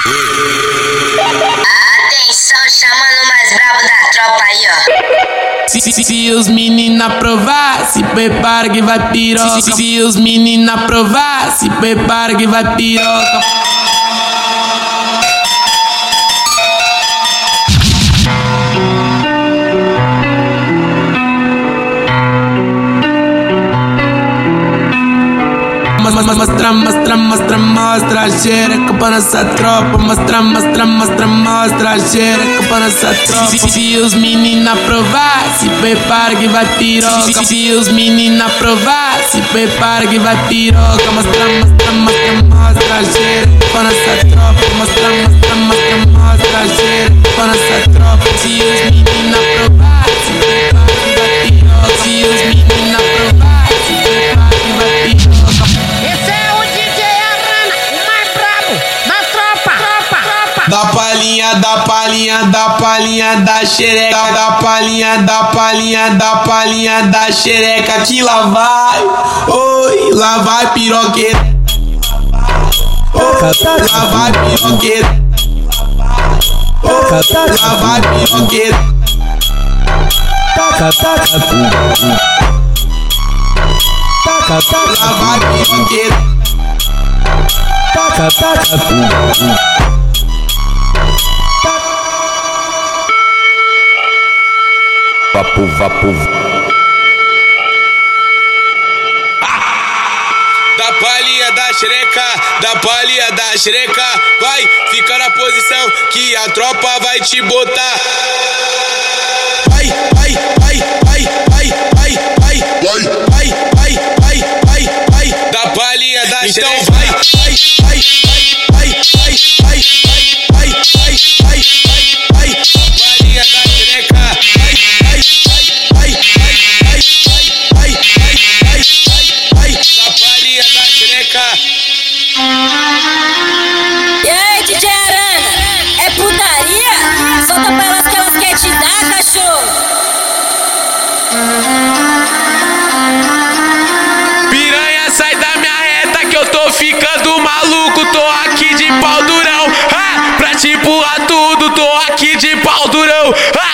Atenção, chamando o mais brabo da tropa aí, ó. Se os meninos provar, se prepara que vai piroca. Se os meninos provar, se prepara que vai piroca. Mostra a xereca pra nossa tropa. Mostra a xereca pra nossa tropa. Se os meninos provar, se prepara que vai piroca. Se os meninos provar, se prepara que vai piroca. Mostra a xereca pra nossa tropa. Mostra a xereca pra nossa tropa. Se os meninos provar, se prepara que vai piroca. Se os meninos provar, se prepara que vai piroca. Da palhinha da xereca, da palhinha da xereca, que lá vai, oi, lá vai piroqueira, lá vai piroqueira, lá vai piroqueira, lá vai piroqueira. Vapo. Da palhinha da xereca, vai ficar na posição que a tropa vai te botar. Vai. Da palhinha da xereca, então vai. E aí, DJ Arana, é putaria? Solta pra elas que elas querem te dar, cachorro. Piranha, sai da minha reta que eu tô ficando maluco. Tô aqui de pau durão, pra te empurrar tudo. Tô aqui de pau durão.